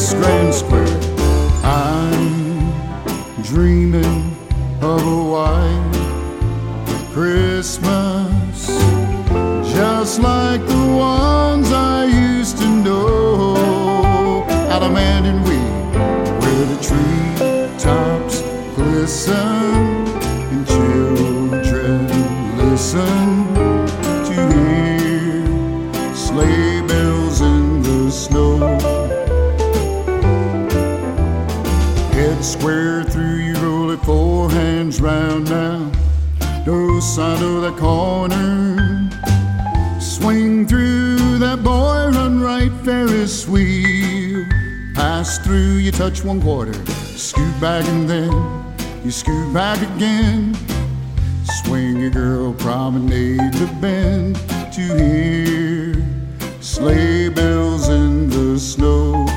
Space Grand Square. I'm dreaming of a white Christmas, just like the ones I used to know, out of Mandan Weed, where the treetops glisten and children listen to hear sleigh bells in the snow. Head square through, you roll it 4 hands round now. No side of that corner. Swing through that boy, run right Ferris wheel. Pass through, you touch 1/4. Scoot back and then you scoot back again. Swing your girl, promenade the bend to hear sleigh bells in the snow.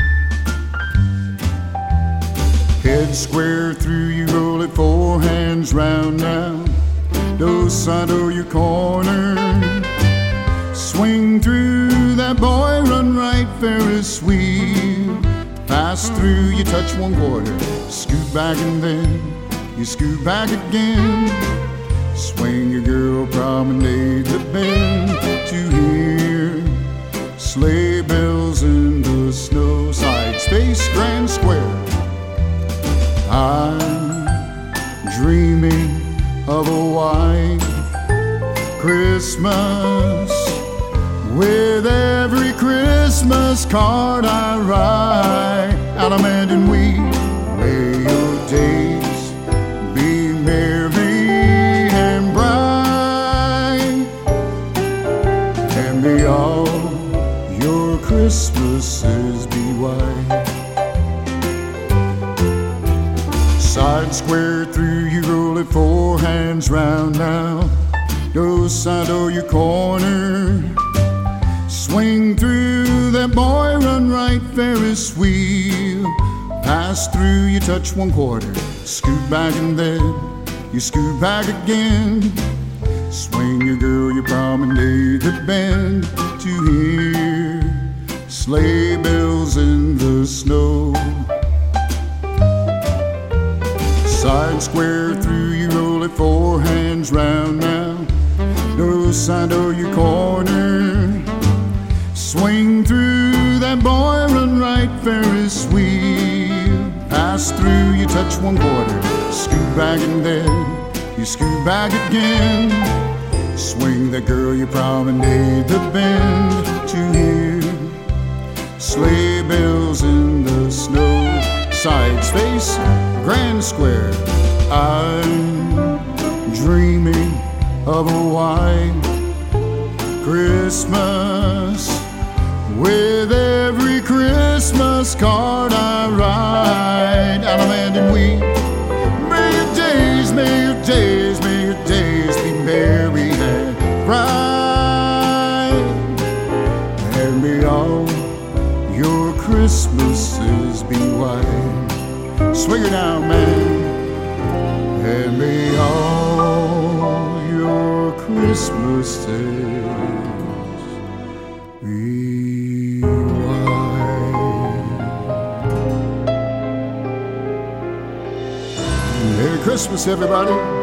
Head square through, you roll it 4 hands round now. No side of your corner. Swing through that boy, run right Ferris wheel. Pass through, you touch 1/4. Scoot back and then you scoot back again. Swing your girl, promenade the bend to hear sleigh bells in the snow. Side Space Grand Square. I'm dreaming of a white Christmas, with every Christmas card I write, out of Mandan Weed. May your days be merry and bright, and may all your Christmases be white. Side square through, you roll it 4 hands round now. No side of your corner. Swing through that boy, run right Ferris wheel. Pass through, you touch 1/4. Scoot back and then you scoot back again. Swing your girl, you promenade the bend to hear sleigh bells in the snow. Side square through, you roll it 4 hands round now. No side of your corner. Swing through that boy, run right Ferris wheel. Pass through, you touch 1/4. Scoot back and then you scoot back again. Swing that girl, you promenade the bend to hear sleigh bells in the snow. Side Space Grand Square. I'm dreaming of a white Christmas, with every Christmas card I write, out of Mandan Weed. May your days, may your days, may your days be merry and bright, and may all your Christmases be white. Swing it down, man. And may all your Christmases be white. Merry Christmas, everybody.